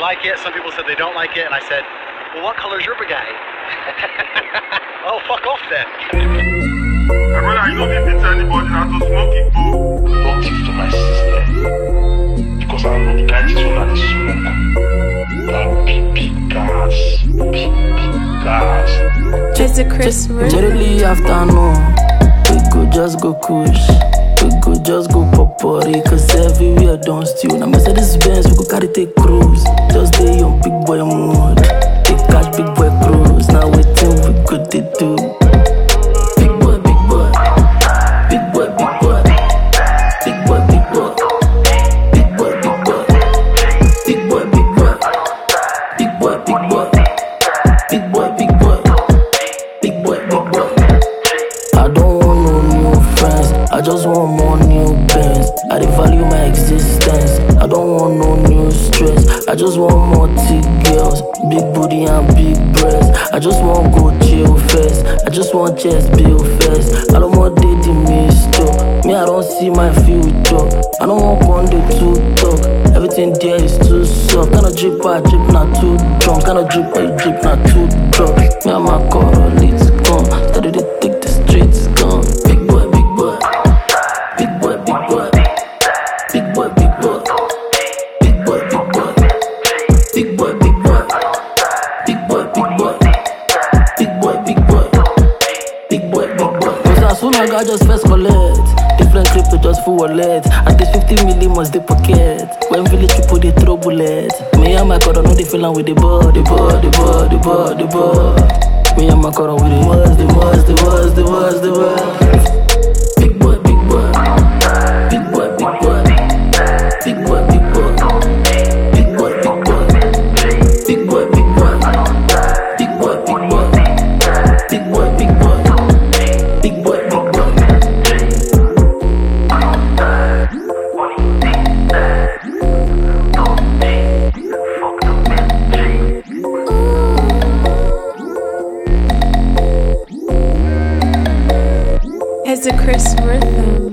like it, some people said they don't like it, and I said, well, what color's your Bugatti? Oh, fuck off then. My brother, you don't need to tell anybody not to smoke it, bro. Don't give to my sister. Because I know the guy is one of the smoke. That big gas. Big gas. It's a Chris Rhythm. Immediately after no, we go just go kush. We go just go popori. Cause everywhere don't steal. Now Mercedes Benz, we go carry take cruise. Just day on big boy mood. They catch big boy cruise. Now waiting we could they do. Big boy, big boy. Big boy, big boy. Big boy, big boy. Big boy, big boy. Big boy, big boy. Big boy, big boy. Big boy, big boy. Big boy, big boy. I don't want no new friends. I just want more new bands. I devalue my existence. I don't want no new stress. I just want more thick girls, big booty and big breasts. I just want go chill first. I just want chest build first. I don't want dating mister. Me, I don't see my future. I don't want one day to talk. Everything there is too soft. Kinda drip, I drip, not too drunk. Kinda drip, I drip, not too drunk. Me and my coral, it's gone. Started to take the streets, gone. Big boy, big boy. Big boy, big boy. Big boy, big boy. Big boy, big boy. Big boy, big boy. Big boy, big boy. Big boy, big boy. Big boy, big boy. Cause as soon as I just first collect, different crypto just full wallet. At least 50 million must they pocket. When village people they throw bullets. Me and my car know they feeling with the ball, the ball, the ball, the ball, the ball. Me and my car with the was, the was, the was, the was, the was. Big boy, big boy. Big boy, big boy. Big boy, big boy. Big boy, big boy. Big boy, big boy. Big boy, big boy. Big boy, big boy. Big boy, big boy. It's a Chris Rhythm.